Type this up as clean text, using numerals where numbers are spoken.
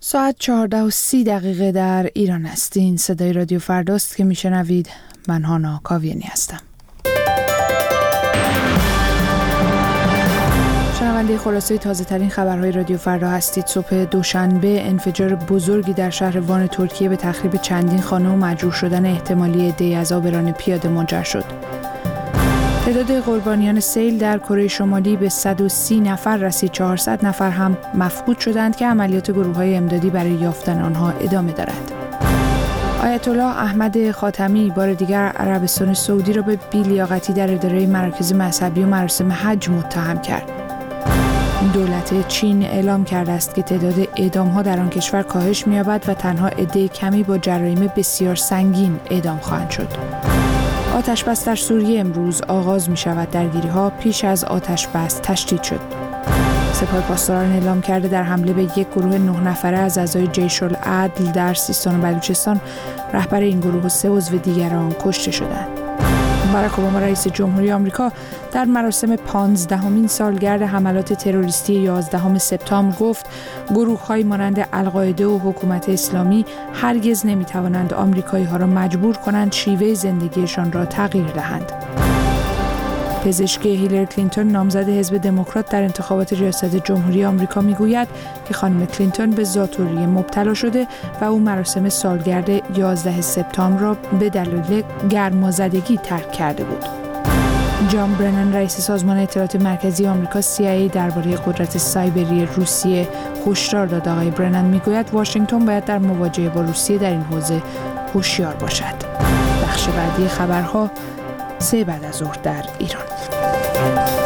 ساعت 14:30 در ایران است. این صدای رادیو فرداست که میشنوید. من هانا کاویانی هستم. شنونده خلاصه تازه ترین خبرهای رادیو فردا هستید. صبح دوشنبه انفجار بزرگی در شهر وان ترکیه به تخریب چندین خانه و مجروح شدن احتمالی عده‌ای از آبران پیاده منجر شد. تعداد قربانیان سیل در کره شمالی به 130 نفر رسید. 400 نفر هم مفقود شدند که عملیات گروه‌های امدادی برای یافتن آنها ادامه دارد. آیت الله احمد خاتمی بار دیگر عربستان سعودی را به بی‌لیاقتی در اداره مراکز مذهبی و مراسم حج متهم کرد. دولت چین اعلام کرده است که تعداد اعدام‌ها در آن کشور کاهش می‌یابد و تنها عده کمی با جرایم بسیار سنگین اعدام خواهند شد. آتش‌بس در سوریه امروز آغاز می‌شود. درگیری‌ها پیش از آتش‌بس تشدید شد. سپاه پاسداران اعلام کرده در حمله به یک گروه 9 نفره از اعضای جیش العدل در سیستان و بلوچستان رهبر این گروه و 3 عضو دیگر آن کشته شدند. باراک اوباما رئیس جمهوری آمریکا در مراسم 15مین سالگرد حملات تروریستی 11 سپتامبر گفت گروه‌های مانند القاعده و حکومت اسلامی هرگز نمی‌توانند آمریکایی‌ها را مجبور کنند شیوه زندگیشان را تغییر دهند. پزشک هیلاری کلینتون نامزد حزب دموکرات در انتخابات ریاست جمهوری آمریکا میگوید که خانم کلینتون به ذات‌الریه مبتلا شده و او مراسم سالگرد 11 سپتامبر را به دلیل گرمازدگی ترک کرده بود. جان برنن رئیس سازمان اطلاعات مرکزی آمریکا CIA درباره قدرت سایبری روسیه هشدار داد. آقای برنن میگوید واشنگتن باید در مواجهه با روسیه در این حوزه هوشیار باشد. بخش بعدی خبرها 3 بعد از ظهر در ایران.